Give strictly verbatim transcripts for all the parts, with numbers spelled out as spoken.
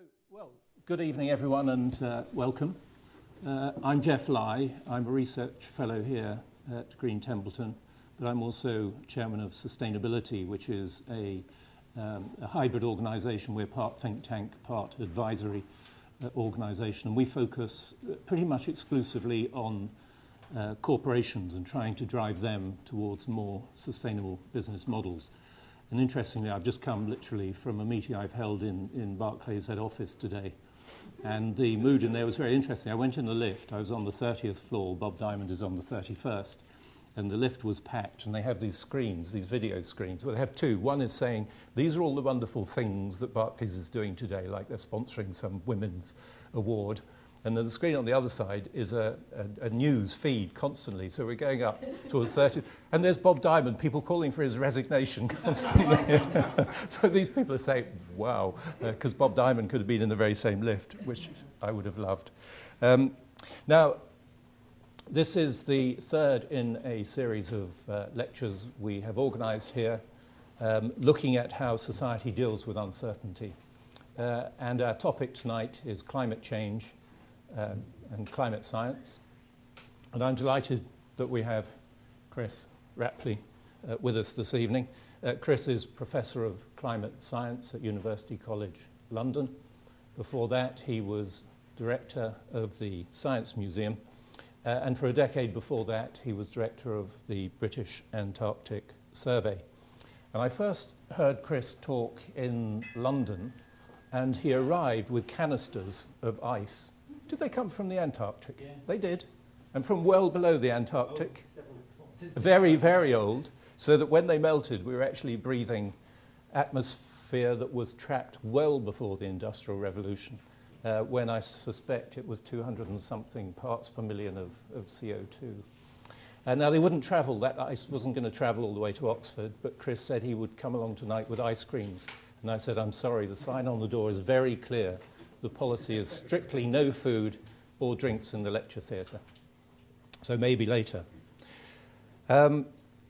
Well, good evening, everyone, and uh, welcome. Uh, I'm Jeff Lye. I'm a research fellow here at Green Templeton, but I'm also chairman of Sustainability, which is a, um, a hybrid organisation. We're part think tank, part advisory uh, organisation, and we focus pretty much exclusively on uh, corporations and trying to drive them towards more sustainable business models. And interestingly, I've just come literally from a meeting I've held in, in Barclays head office today. And the mood in there was very interesting. I went in the lift. I was on the thirtieth floor. Bob Diamond is on the thirty-first. And the lift was packed. And they have these screens, these video screens. Well, they have two. One is saying, these are all the wonderful things that Barclays is doing today, like they're sponsoring some women's award. And then the screen on the other side is a, a, a news feed constantly. So we're going up towards thirty. And there's Bob Diamond, people calling for his resignation constantly. So these people are saying, wow, because uh, Bob Diamond could have been in the very same lift, which I would have loved. Um, now, this is the third in a series of uh, lectures we have organised here, um, looking at how society deals with uncertainty. Uh, and our topic tonight is climate change Um, and climate science. And I'm delighted that we have Chris Rapley uh, with us this evening. Uh, Chris is Professor of Climate Science at University College London. Before that, he was Director of the Science Museum. Uh, and for a decade before that, he was Director of the British Antarctic Survey. And I first heard Chris talk in London, and he arrived with canisters of ice. Did they come from the Antarctic? Yeah. They did. And from well below the Antarctic. Very, very old. So that when they melted, we were actually breathing atmosphere that was trapped well before the Industrial Revolution, uh, when I suspect it was two hundred and something parts per million of, of C O two. And now they wouldn't travel. That ice wasn't going to travel all the way to Oxford, but Chris said he would come along tonight with ice creams. And I said, I'm sorry, the sign on the door is very clear. The policy is strictly no food or drinks in the lecture theatre. So maybe later. Um,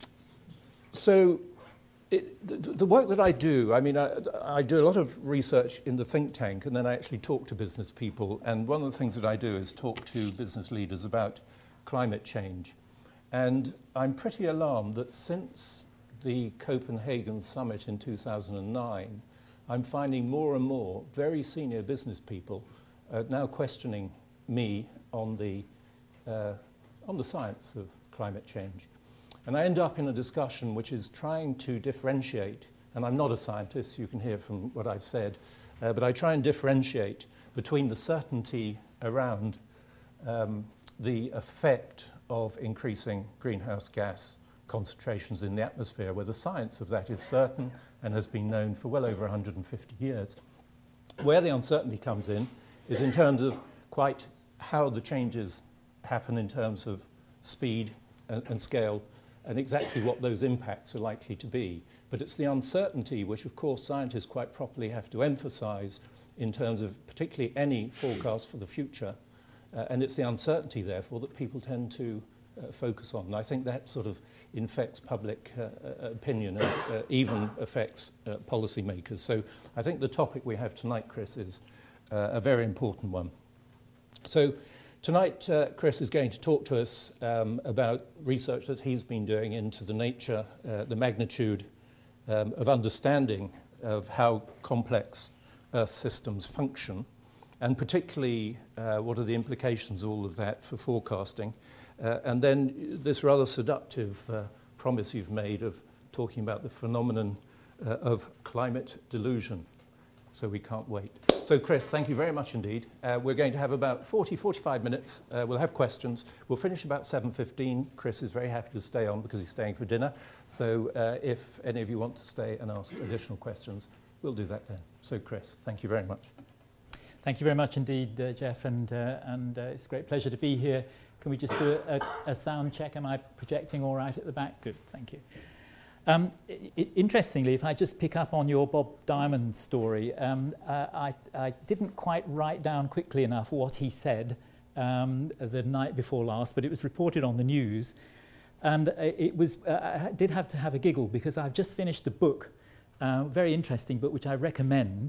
so it, the, the work that I do, I mean, I, I do a lot of research in the think tank, and then I actually talk to business people. And one of the things that I do is talk to business leaders about climate change. And I'm pretty alarmed that since the Copenhagen summit in two thousand nine, I'm finding more and more very senior business people uh, now questioning me on the, uh, on the science of climate change. And I end up in a discussion which is trying to differentiate, and I'm not a scientist, you can hear from what I've said, uh, but I try and differentiate between the certainty around um, the effect of increasing greenhouse gas concentrations in the atmosphere, where the science of that is certain and has been known for well over one hundred fifty years. Where the uncertainty comes in is in terms of quite how the changes happen in terms of speed and, and scale, and exactly what those impacts are likely to be. But it's the uncertainty which, of course, scientists quite properly have to emphasize in terms of particularly any forecast for the future. Uh, and it's the uncertainty, therefore, that people tend to Uh, focus on. And I think that sort of infects public uh, uh, opinion and uh, even affects uh, policymakers. So I think the topic we have tonight, Chris, is uh, a very important one. So tonight, uh, Chris is going to talk to us um, about research that he's been doing into the nature, uh, the magnitude um, of understanding of how complex Earth systems function, and particularly uh, what are the implications of all of that for forecasting. Uh, and then this rather seductive uh, promise you've made of talking about the phenomenon uh, of climate delusion. So we can't wait. So Chris, thank you very much indeed. Uh, we're going to have about forty, forty-five minutes. Uh, we'll have questions. We'll finish about seven fifteen. Chris is very happy to stay on because he's staying for dinner. So uh, if any of you want to stay and ask additional questions, we'll do that then. So Chris, thank you very much. Thank you very much indeed, uh, Jeff, and, uh, and uh, it's a great pleasure to be here. Can we just do a, a, a sound check? Am I projecting all right at the back? Good, thank you. Um, it, interestingly, if I just pick up on your Bob Diamond story, um, uh, I, I didn't quite write down quickly enough what he said um, the night before last, but it was reported on the news. And it was, uh, I did have to have a giggle because I've just finished a book, a uh, very interesting book, which I recommend,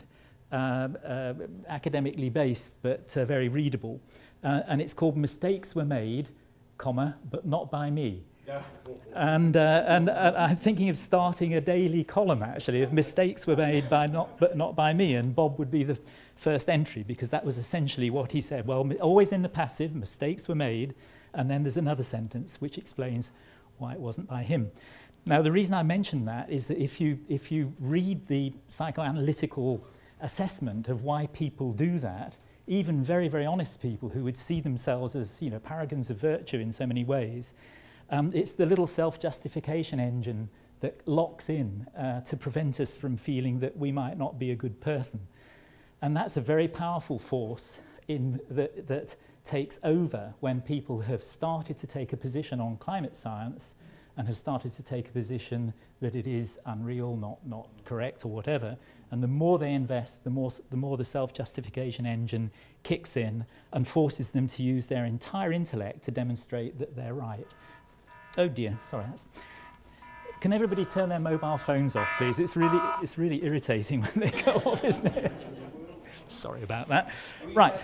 uh, uh, academically based, but uh, very readable. Uh, and it's called Mistakes Were Made, comma, but not by me. Yeah. And, uh, and uh, I'm thinking of starting a daily column, actually, of mistakes were made by not, but not by me, and Bob would be the first entry, because that was essentially what he said. Well, always in the passive, mistakes were made, and then there's another sentence which explains why it wasn't by him. Now, the reason I mention that is that if you, if you read the psychoanalytical assessment of why people do that, even very, very honest people who would see themselves as, you know, paragons of virtue in so many ways, Um, it's the little self-justification engine that locks in uh, to prevent us from feeling that we might not be a good person. And that's a very powerful force in the, that takes over when people have started to take a position on climate science and have started to take a position that it is unreal, not, not correct or whatever. And the more they invest, the more, the more the self-justification engine kicks in and forces them to use their entire intellect to demonstrate that they're right. Oh dear, sorry. That's... Can everybody turn their mobile phones off, please? It's really, it's really irritating when they go off, isn't it? Sorry about that. Right.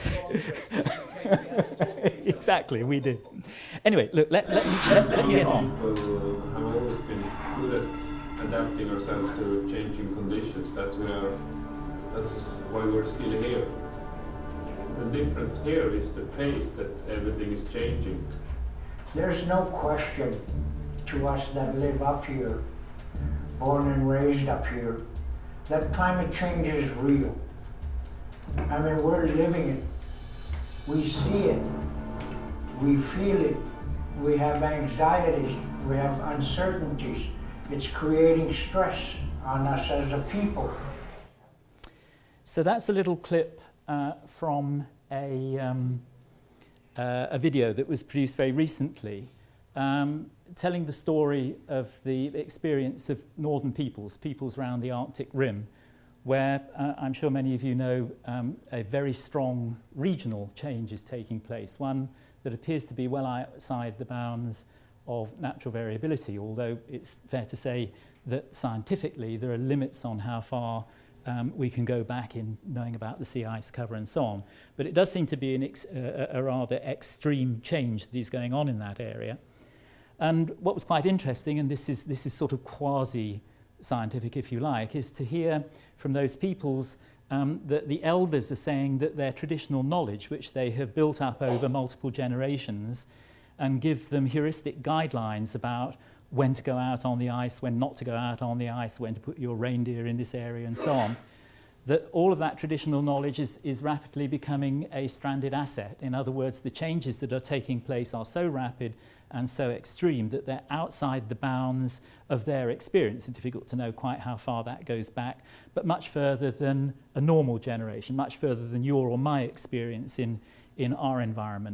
Exactly, we do. Anyway, look, let, let, me, let, let me get on. People have always been good at adapting ourselves to changing conditions. That we are, that's why we're still here. The difference here is the pace that everything is changing. There's no question to us that live up here, born and raised up here, that climate change is real. I mean, we're living it. We see it. We feel it. We have anxieties. We have uncertainties. It's creating stress on us as a people. So that's a little clip uh, from a... Um, Uh, a video that was produced very recently, um, telling the story of the experience of northern peoples, peoples around the Arctic Rim, where uh, I'm sure many of you know um, a very strong regional change is taking place, one that appears to be well outside the bounds of natural variability, although it's fair to say that scientifically there are limits on how far Um, we can go back in knowing about the sea ice cover and so on. But it does seem to be an ex uh, a rather extreme change that is going on in that area. And what was quite interesting, and this is, this is sort of quasi-scientific if you like, is to hear from those peoples um, that the elders are saying that their traditional knowledge, which they have built up over multiple generations, and give them heuristic guidelines about when to go out on the ice, when not to go out on the ice, when to put your reindeer in this area and so on, that all of that traditional knowledge is, is rapidly becoming a stranded asset. In other words, the changes that are taking place are so rapid and so extreme that they're outside the bounds of their experience. It's difficult to know quite how far that goes back, but much further than a normal generation, much further than your or my experience in, in our environment.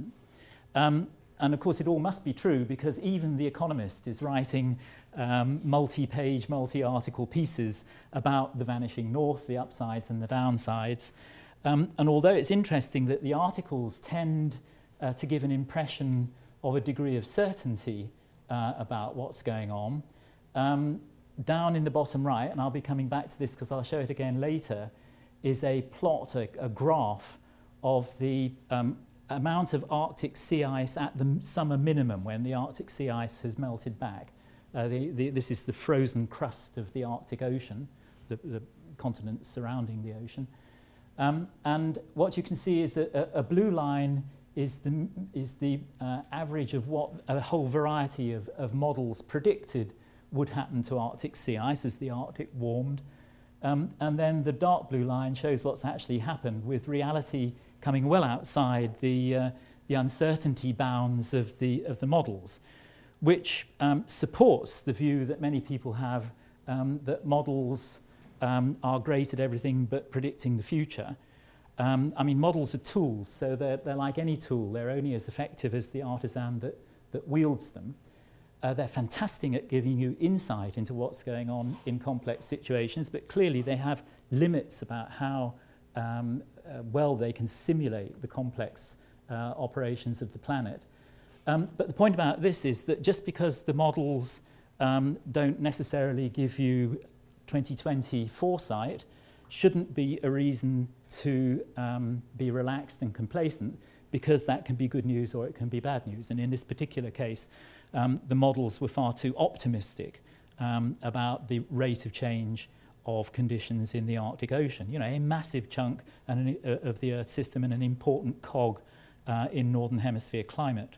Um, And of course it all must be true, because even The Economist is writing um, multi-page, multi-article pieces about the vanishing north, the upsides and the downsides. Um, and although it's interesting that the articles tend uh, to give an impression of a degree of certainty uh, about what's going on, um, down in the bottom right, and I'll be coming back to this because I'll show it again later, is a plot, a, a graph of the um, amount of Arctic sea ice at the summer minimum when the Arctic sea ice has melted back. Uh, the, the, this is the frozen crust of the Arctic Ocean, the, the continents surrounding the ocean. Um, and what you can see is that a, a blue line is the, is the uh, average of what a whole variety of, of models predicted would happen to Arctic sea ice as the Arctic warmed. Um, and then the dark blue line shows what's actually happened, with reality coming well outside the, uh, the uncertainty bounds of the, of the models, which um, supports the view that many people have um, that models um, are great at everything but predicting the future. Um, I mean, models are tools, so they're, they're like any tool. They're only as effective as the artisan that, that wields them. Uh, they're fantastic at giving you insight into what's going on in complex situations, but clearly they have limits about how um, uh, well they can simulate the complex uh, operations of the planet. Um, but the point about this is that just because the models um, don't necessarily give you twenty twenty foresight, shouldn't be a reason to um, be relaxed and complacent, because that can be good news or it can be bad news. And in this particular case, um, the models were far too optimistic um, about the rate of change of conditions in the Arctic Ocean. You know, a massive chunk and an, uh, of the Earth system and an important cog uh, in Northern Hemisphere climate.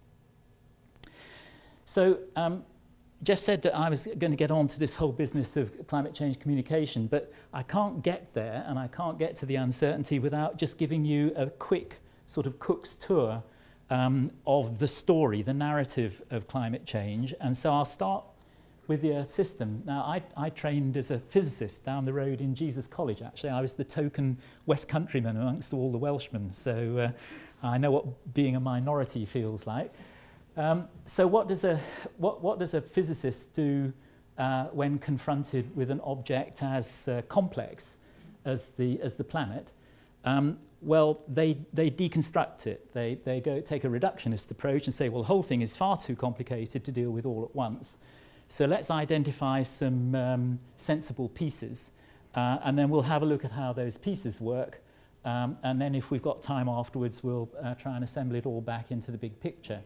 So um, Jeff said that I was going to get on to this whole business of climate change communication, but I can't get there, and I can't get to the uncertainty without just giving you a quick sort of Cook's tour um, of the story, the narrative of climate change. And so I'll start with the Earth system. Now, I, I trained as a physicist down the road in Jesus College, actually. I was the token West Countryman amongst all the Welshmen, so uh, I know what being a minority feels like. Um, so what does a what what does a physicist do uh, when confronted with an object as uh, complex as the as the planet? Um, well, they they deconstruct it. They they go take a reductionist approach and say, well, the whole thing is far too complicated to deal with all at once. So let's identify some um, sensible pieces, uh, and then we'll have a look at how those pieces work. Um, and then, if we've got time afterwards, we'll uh, try and assemble it all back into the big picture.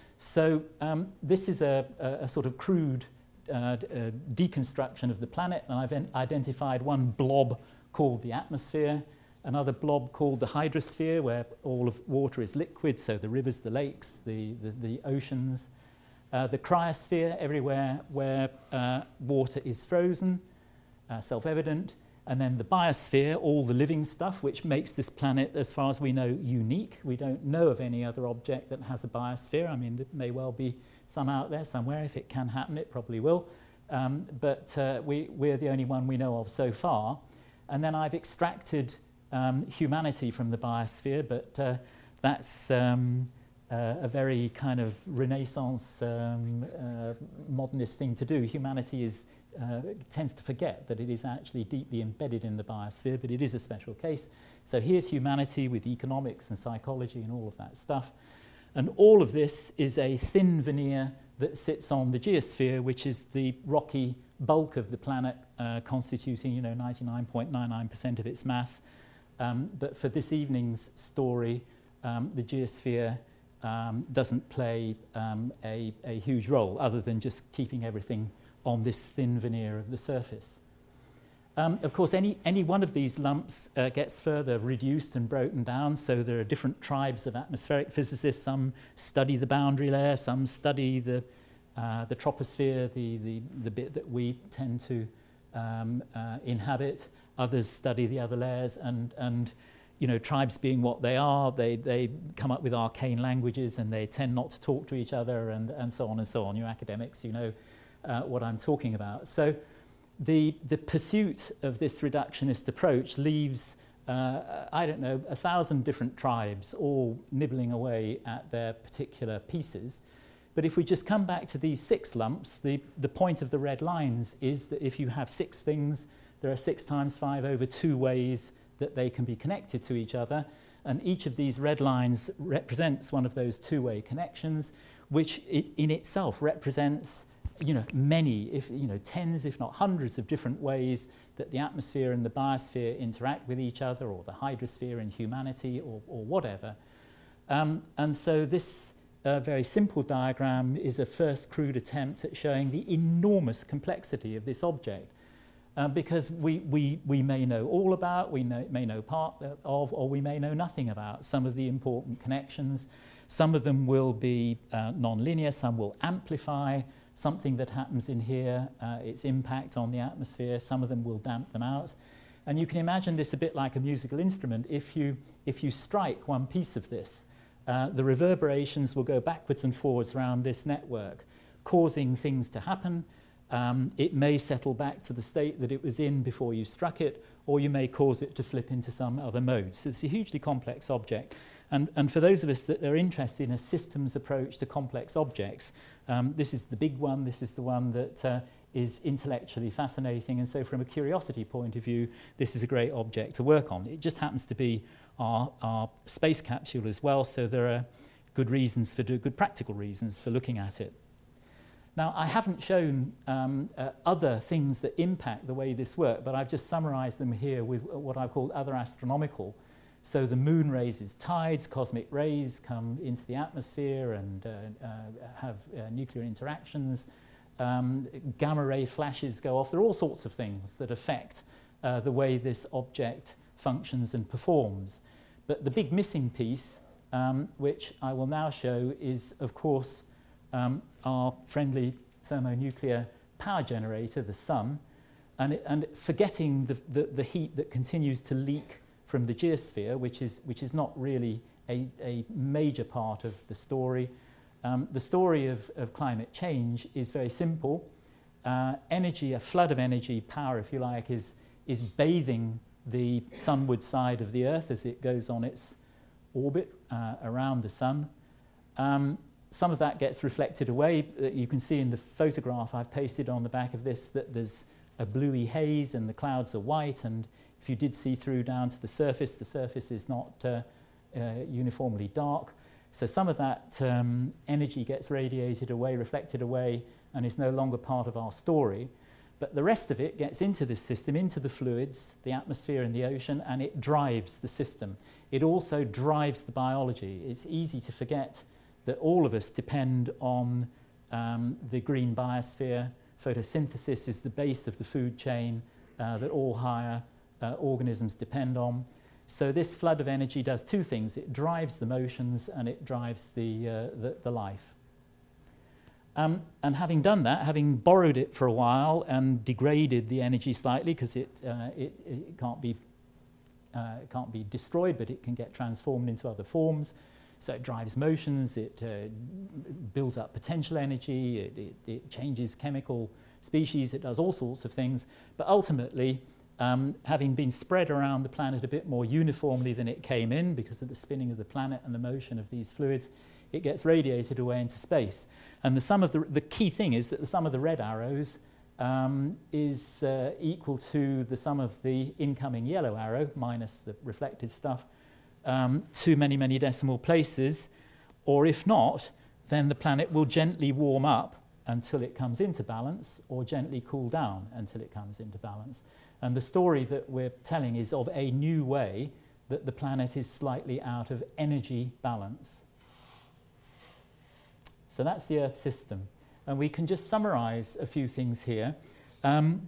So um, this is a, a, a sort of crude uh, uh, deconstruction of the planet, and I've identified one blob called the atmosphere, another blob called the hydrosphere, where all of water is liquid, so the rivers, the lakes, the, the, the oceans, uh, the cryosphere, everywhere where uh, water is frozen, uh, self-evident, and then the biosphere, all the living stuff, which makes this planet, as far as we know, unique. We don't know of any other object that has a biosphere. I mean, there may well be some out there somewhere. If it can happen, it probably will. Um, but uh, we, we're the only one we know of so far. And then I've extracted um, humanity from the biosphere, but uh, that's um, uh, a very kind of Renaissance um, uh, modernist thing to do. Humanity is Uh, tends to forget that it is actually deeply embedded in the biosphere, but it is a special case. So here's humanity with economics and psychology and all of that stuff. And all of this is a thin veneer that sits on the geosphere, which is the rocky bulk of the planet, uh, constituting, you know, ninety-nine point nine nine percent of its mass. Um, but for this evening's story, um, the geosphere um, doesn't play um, a, a huge role, other than just keeping everything on this thin veneer of the surface. Um, of course, any, any one of these lumps uh, gets further reduced and broken down, so there are different tribes of atmospheric physicists. Some study the boundary layer, some study the, uh, the troposphere, the, the, the bit that we tend to um, uh, inhabit. Others study the other layers, and, and you know, tribes being what they are, they, they come up with arcane languages, and they tend not to talk to each other, and, and so on and so on. You academics, you know Uh, what I'm talking about. So the, the pursuit of this reductionist approach leaves, uh, I don't know, a thousand different tribes all nibbling away at their particular pieces. But if we just come back to these six lumps, the, the point of the red lines is that if you have six things, there are six times five over two ways that they can be connected to each other. And each of these red lines represents one of those two-way connections, which it, in itself represents, you know, many, if you know, tens, if not hundreds of different ways that the atmosphere and the biosphere interact with each other, or the hydrosphere and humanity, or, or whatever. Um, and so this uh, very simple diagram is a first crude attempt at showing the enormous complexity of this object. Uh, because we, we, we may know all about, we know, may know part of, or we may know nothing about some of the important connections. Some of them will be uh, non-linear, some will amplify something that happens in here, uh, its impact on the atmosphere. Some of them will damp them out. And you can imagine this a bit like a musical instrument. If you, if you strike one piece of this, uh, the reverberations will go backwards and forwards around this network, causing things to happen. Um, it may settle back to the state that it was in before you struck it, or you may cause it to flip into some other mode. So it's a hugely complex object. And, and for those of us that are interested in a systems approach to complex objects, um, this is the big one, this is the one that uh, is intellectually fascinating, and so from a curiosity point of view, this is a great object to work on. It just happens to be our, our space capsule as well, so there are good reasons for, good practical reasons for looking at it. Now, I haven't shown um, uh, other things that impact the way this works, but I've just summarized them here with what I've called other astronomical. So the moon raises tides, cosmic rays come into the atmosphere and uh, uh, have uh, nuclear interactions. Um, gamma ray flashes go off. There are all sorts of things that affect uh, the way this object functions and performs. But the big missing piece, um, which I will now show, is, of course, um, our friendly thermonuclear power generator, the sun, and, it, and forgetting the, the, the heat that continues to leak from the geosphere, which is, which is not really a, a major part of the story. Um, the story of, of climate change is very simple. Uh, energy, a flood of energy, power, if you like, is, is bathing the sunward side of the Earth as it goes on its orbit uh, around the sun. Um, some of that gets reflected away. Uh, you can see in the photograph I've pasted on the back of this that there's a bluey haze and the clouds are white, and if you did see through down to the surface, the surface is not uh, uh, uniformly dark. So some of that um, energy gets radiated away, reflected away, and is no longer part of our story. But the rest of it gets into this system, into the fluids, the atmosphere and the ocean, and it drives the system. It also drives the biology. It's easy to forget that all of us depend on um, the green biosphere. Photosynthesis is the base of the food chain uh, that all higher uh, organisms depend on. So this flood of energy does two things. It drives the motions and it drives the, uh, the, the life. Um, and having done that, having borrowed it for a while and degraded the energy slightly, because it, uh, it, it, can't be, uh, it can't be destroyed, but it can get transformed into other forms. So it drives motions, it uh, builds up potential energy, it, it, it changes chemical species, it does all sorts of things. But ultimately, um, having been spread around the planet a bit more uniformly than it came in because of the spinning of the planet and the motion of these fluids, it gets radiated away into space. And the sum of the, the key thing is that the sum of the red arrows um, is uh, equal to the sum of the incoming yellow arrow, minus the reflected stuff, um, to many, many decimal places. Or if not, then the planet will gently warm up until it comes into balance, or gently cool down until it comes into balance. And the story that we're telling is of a new way that the planet is slightly out of energy balance. So that's the Earth system. And we can just summarize a few things here. Um,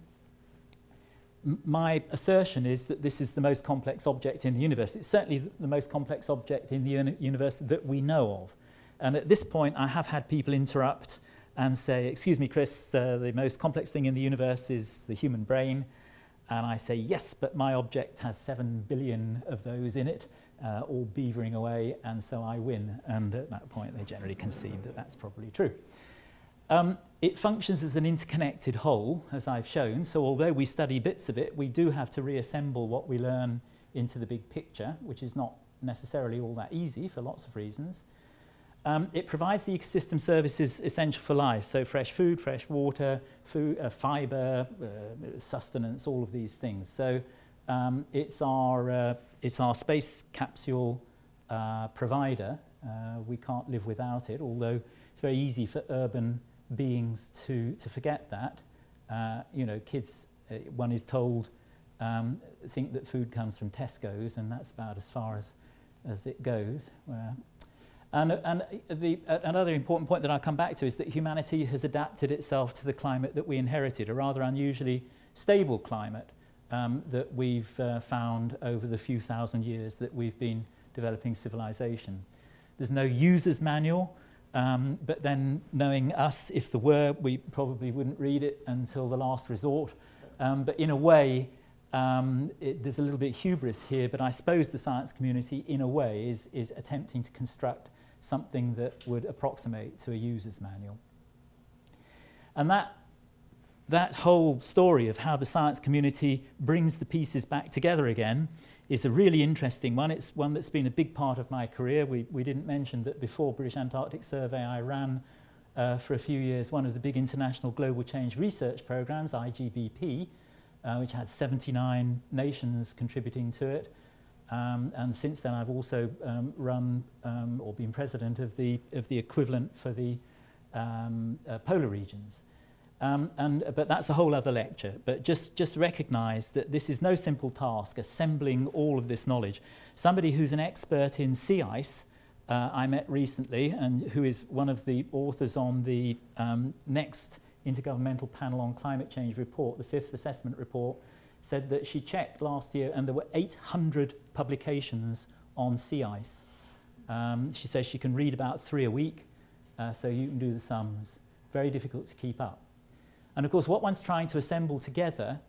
m- my assertion is that this is the most complex object in the universe. It's certainly th- the most complex object in the uni- universe that we know of. And at this point, I have had people interrupt and say, excuse me, Chris, uh, the most complex thing in the universe is the human brain. And I say, yes, but my object has seven billion of those in it. Uh, all beavering away, and so I win. And at that point, they generally concede that that's probably true. Um, it functions as an interconnected whole, as I've shown. So although we study bits of it, we do have to reassemble what we learn into the big picture, which is not necessarily all that easy for lots of reasons. Um, it provides the ecosystem services essential for life, so fresh food, fresh water, food, uh, fibre, uh, sustenance, all of these things. So Um, it's our uh, it's our space capsule uh, provider. Uh, we can't live without it, although it's very easy for urban beings to to forget that. Uh, you know, kids, uh, one is told, um, think that food comes from Tesco's, and that's about as far as as it goes. Uh, and and the uh, another important point that I'll come back to is that humanity has adapted itself to the climate that we inherited, a rather unusually stable climate. Um, that we've uh, found over the few thousand years that we've been developing civilization. There's no user's manual, um, but then knowing us, if there were, we probably wouldn't read it until the last resort. Um, but in a way, um, it, there's a little bit of hubris here, but I suppose the science community, in a way, is, is attempting to construct something that would approximate to a user's manual. And that That whole story of how the science community brings the pieces back together again is a really interesting one. It's one that's been a big part of my career. We, we didn't mention that before British Antarctic Survey, I ran uh, for a few years one of the big international global change research programs, I G B P, uh, which had seventy-nine nations contributing to it. Um, and since then, I've also um, run um, or been president of the, of the equivalent for the um, uh, polar regions. Um, and, but that's a whole other lecture. But just, just recognise that this is no simple task, assembling all of this knowledge. Somebody who's an expert in sea ice, uh, I met recently, and who is one of the authors on the um, next Intergovernmental Panel on Climate Change report, the fifth assessment report, said that she checked last year and there were eight hundred publications on sea ice. Um, she says she can read about three a week, uh, so you can do the sums. Very difficult to keep up. And of course, what one's trying to assemble together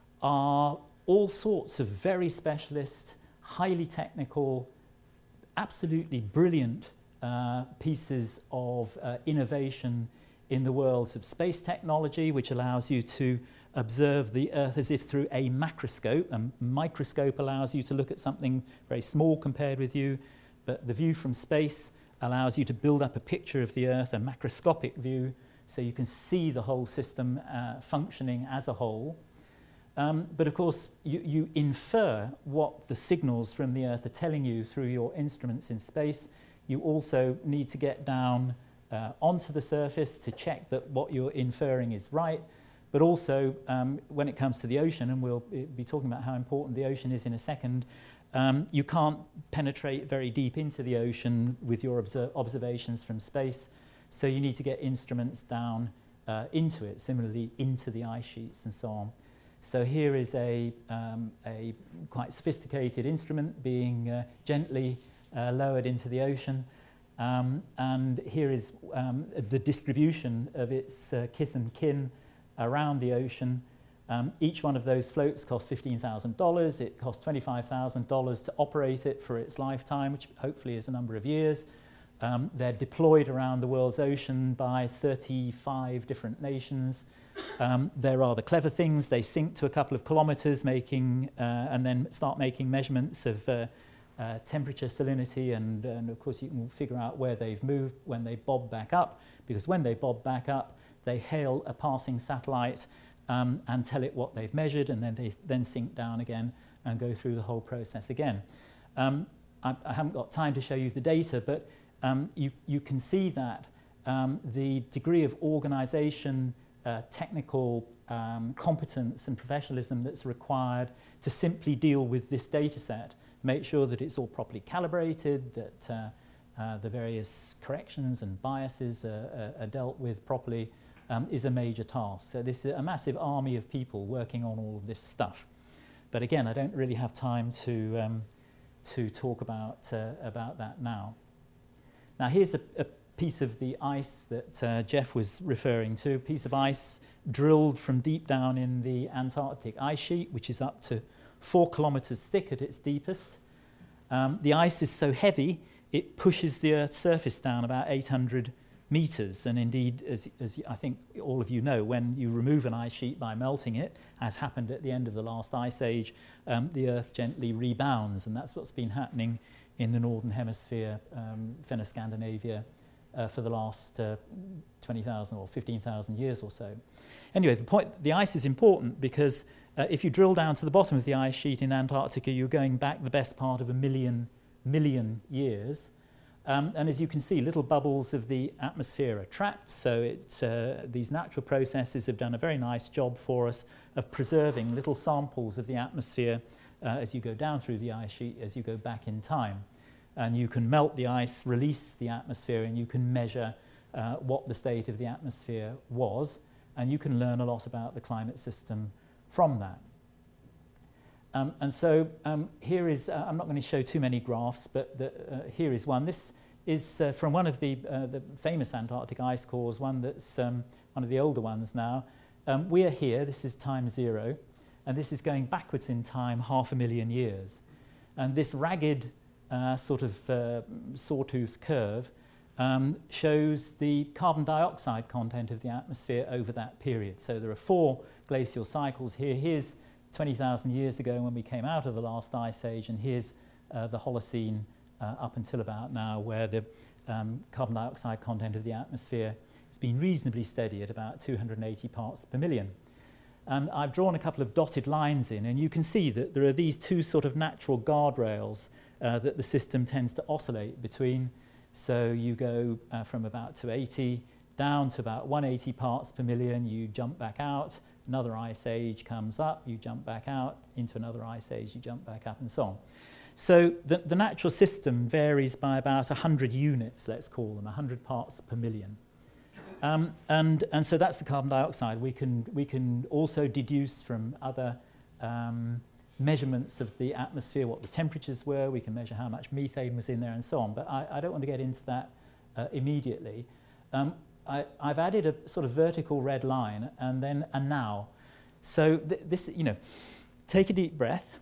are all sorts of very specialist, highly technical, absolutely brilliant uh, pieces of uh, innovation in the worlds of space technology, which allows you to observe the Earth as if through a macroscope. A microscope allows you to look at something very small compared with you, but the view from space allows you to build up a picture of the Earth, a macroscopic view, so you can see the whole system uh, functioning as a whole. Um, but of course, you, you infer what the signals from the Earth are telling you through your instruments in space. You also need to get down uh, onto the surface to check that what you're inferring is right. But also, um, when it comes to the ocean, and we'll be talking about how important the ocean is in a second, um, you can't penetrate very deep into the ocean with your obser- observations from space. So you need to get instruments down uh, into it, similarly into the ice sheets and so on. So here is a, um, a quite sophisticated instrument being uh, gently uh, lowered into the ocean. Um, and here is um, the distribution of its uh, kith and kin around the ocean. Um, each one of those floats costs fifteen thousand dollars. It costs twenty-five thousand dollars to operate it for its lifetime, which hopefully is a number of years. Um, they're deployed around the world's ocean by thirty-five different nations. Um, they're rather clever things. They sink to a couple of kilometres, making uh, and then start making measurements of uh, uh, temperature, salinity, and, and of course you can figure out where they've moved when they bob back up, because when they bob back up, they hail a passing satellite um, and tell it what they've measured, and then they then sink down again and go through the whole process again. Um, I, I haven't got time to show you the data, but um, you, you can see that um, the degree of organisation, uh, technical um, competence and professionalism that's required to simply deal with this data set, make sure that it's all properly calibrated, that uh, uh, the various corrections and biases are, are, are dealt with properly, um, is a major task. So this is a massive army of people working on all of this stuff. But again, I don't really have time to, um, to talk about, uh, about that now. Now here's a, a piece of the ice that uh, Jeff was referring to, a piece of ice drilled from deep down in the Antarctic ice sheet, which is up to four kilometres thick at its deepest. Um, the ice is so heavy, it pushes the Earth's surface down about eight hundred metres. And indeed, as, as I think all of you know, when you remove an ice sheet by melting it, as happened at the end of the last ice age, um, the Earth gently rebounds. And that's what's been happening in the Northern Hemisphere, um, Fennoscandinavia, uh, for the last uh, twenty thousand or fifteen thousand years or so. Anyway, the point, the ice is important because Uh, if you drill down to the bottom of the ice sheet in Antarctica, you're going back the best part of a million, million years. Um, and as you can see, little bubbles of the atmosphere are trapped. So it's, uh, these natural processes have done a very nice job for us of preserving little samples of the atmosphere uh, as you go down through the ice sheet, as you go back in time. And you can melt the ice, release the atmosphere, and you can measure uh, what the state of the atmosphere was. And you can learn a lot about the climate system from that. Um, and so um, here is, uh, I'm not going to show too many graphs, but the, uh, here is one. This is uh, from one of the, uh, the famous Antarctic ice cores, one that's um, one of the older ones now. Um, we are here, this is time zero, and this is going backwards in time half a million years. And this ragged uh, sort of uh, sawtooth curve um, shows the carbon dioxide content of the atmosphere over that period. So there are four glacial cycles here. Here's twenty thousand years ago when we came out of the last ice age, and here's uh, the Holocene uh, up until about now, where the um, carbon dioxide content of the atmosphere has been reasonably steady at about two hundred eighty parts per million. And I've drawn a couple of dotted lines in, and you can see that there are these two sort of natural guardrails uh, that the system tends to oscillate between. So you go uh, from about two hundred eighty down to about one hundred eighty parts per million, you jump back out, another ice age comes up, you jump back out, into another ice age, you jump back up, and so on. So the, the natural system varies by about one hundred units, let's call them, one hundred parts per million. Um, and, and so that's the carbon dioxide. We can, we can also deduce from other um, measurements of the atmosphere what the temperatures were. We can measure how much methane was in there and so on. But I, I don't want to get into that uh, immediately. Um, I, I've added a sort of vertical red line and then a now. So th this, you know, take a deep breath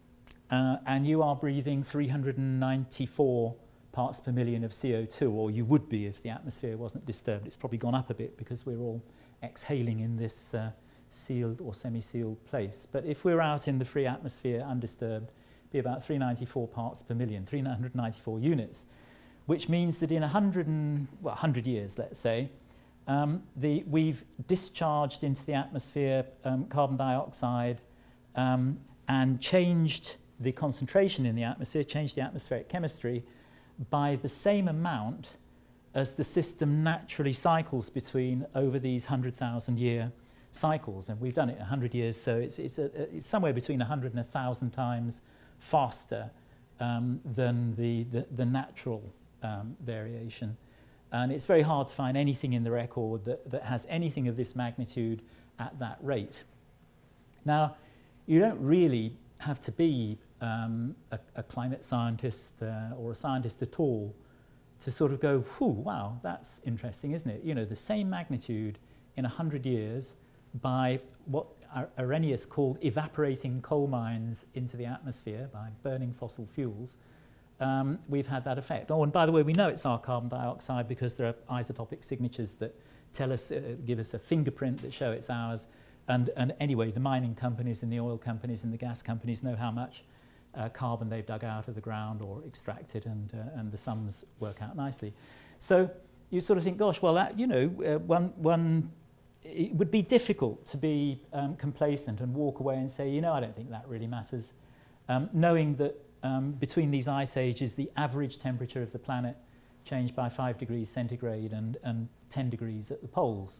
uh, and you are breathing three hundred ninety-four parts per million of C O two, or you would be if the atmosphere wasn't disturbed. It's probably gone up a bit because we're all exhaling in this uh, sealed or semi-sealed place. But if we're out in the free atmosphere undisturbed, it'd be about three hundred ninety-four parts per million, three hundred ninety-four units, which means that in one hundred, and, well, one hundred years, let's say, um, the, we've discharged into the atmosphere um, carbon dioxide um, and changed the concentration in the atmosphere, changed the atmospheric chemistry by the same amount as the system naturally cycles between over these one hundred thousand year cycles. And we've done it in one hundred years, so it's, it's, a, it's somewhere between one hundred and one thousand times faster um, than the, the, the natural um, variation. And it's very hard to find anything in the record that, that has anything of this magnitude at that rate. Now, you don't really have to be um, a, a climate scientist uh, or a scientist at all to sort of go, whew, wow, that's interesting, isn't it? You know, the same magnitude in one hundred years by what Arrhenius called evaporating coal mines into the atmosphere by burning fossil fuels. Um, we've had that effect. Oh, and by the way, we know it's our carbon dioxide because there are isotopic signatures that tell us, uh, give us a fingerprint that show it's ours. And, and anyway, the mining companies and the oil companies and the gas companies know how much uh, carbon they've dug out of the ground or extracted, and, uh, and the sums work out nicely. So you sort of think, gosh, well, that, you know, uh, one, one, it would be difficult to be um, complacent and walk away and say, you know, I don't think that really matters, um, knowing that um, between these ice ages, the average temperature of the planet changed by five degrees centigrade and, and ten degrees at the poles.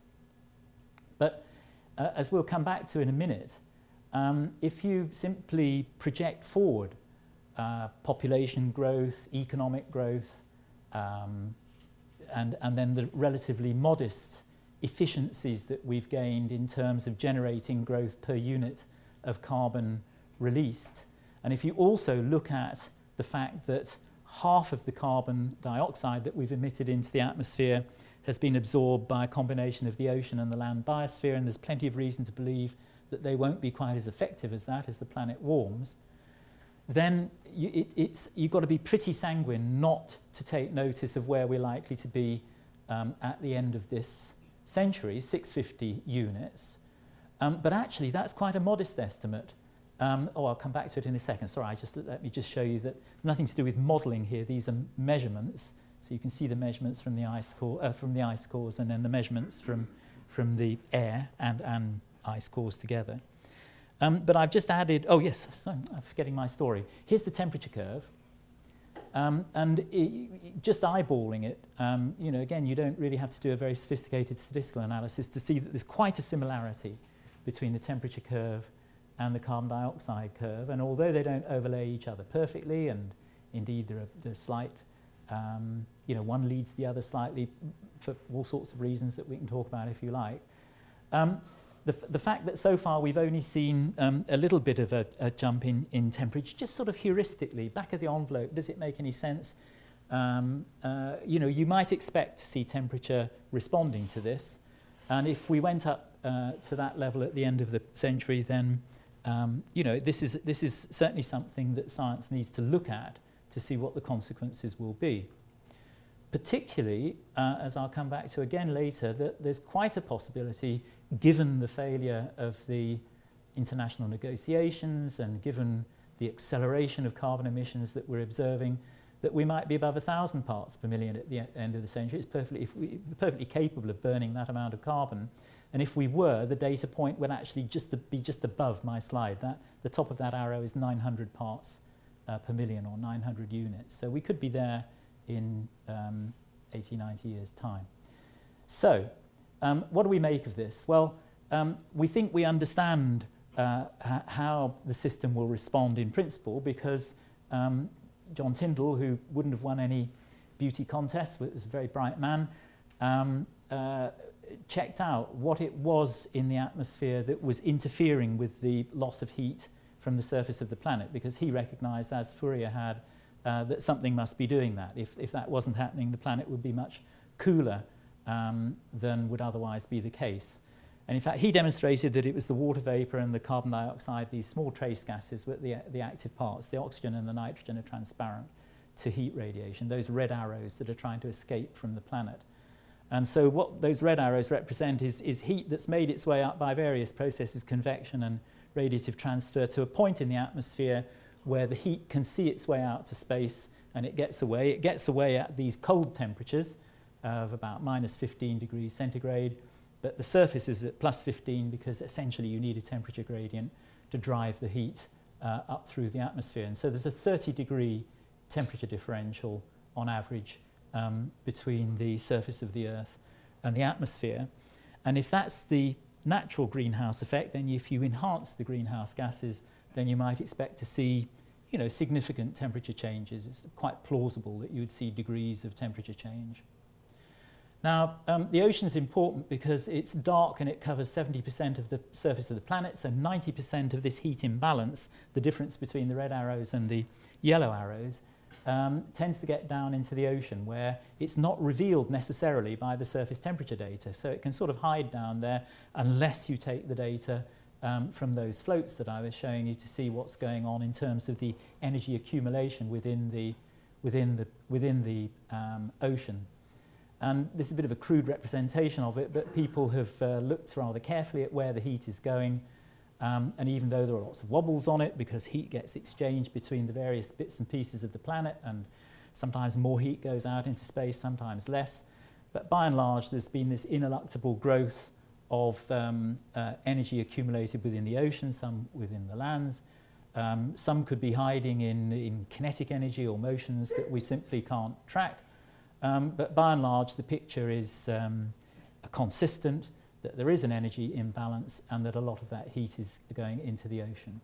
But Uh, as we'll come back to in a minute, um, if you simply project forward uh, population growth, economic growth, um, and, and then the relatively modest efficiencies that we've gained in terms of generating growth per unit of carbon released, and if you also look at the fact that half of the carbon dioxide that we've emitted into the atmosphere has been absorbed by a combination of the ocean and the land biosphere, and there's plenty of reason to believe that they won't be quite as effective as that as the planet warms, then you, it, it's, you've got to be pretty sanguine not to take notice of where we're likely to be um, at the end of this century, six hundred fifty units. Um, but actually, that's quite a modest estimate. Um, oh, I'll come back to it in a second. Sorry, I just, let me just show you that nothing to do with modelling here. These are measurements. So you can see the measurements from the ice core, uh, from the ice cores, and then the measurements from from the air and and ice cores together. Um, but I've just added. Oh yes, so I'm forgetting my story. Here's the temperature curve, um, and it, just eyeballing it. Um, you know, again, you don't really have to do a very sophisticated statistical analysis to see that there's quite a similarity between the temperature curve and the carbon dioxide curve. And although they don't overlay each other perfectly, and indeed there are there's slight Um, you know, one leads the other slightly for all sorts of reasons that we can talk about if you like. Um, the, f the fact that so far we've only seen um, a little bit of a, a jump in, in temperature, just sort of heuristically, back of the envelope, does it make any sense? Um, uh, you know, you might expect to see temperature responding to this, and if we went up uh, to that level at the end of the century, then, um, you know, this is, this is certainly something that science needs to look at to see what the consequences will be. Particularly, uh, as I'll come back to again later, that there's quite a possibility, given the failure of the international negotiations and given the acceleration of carbon emissions that we're observing, that we might be above a thousand parts per million at the end of the century. It's perfectly, if we, perfectly capable of burning that amount of carbon. And if we were, the data point would actually just be just above my slide. That, the top of that arrow is nine hundred parts Uh, per million, or nine hundred units. So we could be there in um, eighty, ninety years' time. So, um, what do we make of this? Well, um, we think we understand uh, h- how the system will respond in principle, because um, John Tyndall, who wouldn't have won any beauty contests, was a very bright man, um, uh, checked out what it was in the atmosphere that was interfering with the loss of heat from the surface of the planet, because he recognised, as Fourier had, uh, that something must be doing that. If, if that wasn't happening, the planet would be much cooler um, than would otherwise be the case. And in fact, he demonstrated that it was the water vapour and the carbon dioxide, these small trace gases, but the, the active parts, the oxygen and the nitrogen, are transparent to heat radiation, those red arrows that are trying to escape from the planet. And so what those red arrows represent is, is heat that's made its way up by various processes, convection and radiative transfer, to a point in the atmosphere where the heat can see its way out to space and it gets away. It gets away at these cold temperatures of about minus fifteen degrees centigrade, but the surface is at plus fifteen, because essentially you need a temperature gradient to drive the heat uh, up through the atmosphere. And so there's a thirty degree temperature differential on average um, between the surface of the Earth and the atmosphere. And if that's the natural greenhouse effect, then if you enhance the greenhouse gases, then you might expect to see, you know, significant temperature changes. It's quite plausible that you would see degrees of temperature change. Now, um, the ocean is important because it's dark and it covers seventy percent of the surface of the planet, so ninety percent of this heat imbalance, the difference between the red arrows and the yellow arrows, um, tends to get down into the ocean, where it's not revealed necessarily by the surface temperature data. So it can sort of hide down there unless you take the data um, from those floats that I was showing you to see what's going on in terms of the energy accumulation within the, within the, within the um, ocean. And this is a bit of a crude representation of it, but people have uh, looked rather carefully at where the heat is going. Um, and even though there are lots of wobbles on it, because heat gets exchanged between the various bits and pieces of the planet, and sometimes more heat goes out into space, sometimes less. But by and large, there's been this ineluctable growth of um, uh, energy accumulated within the ocean, some within the lands. Um, some could be hiding in, in kinetic energy or motions that we simply can't track. Um, but by and large, the picture is um, consistent, that there is an energy imbalance and that a lot of that heat is going into the ocean.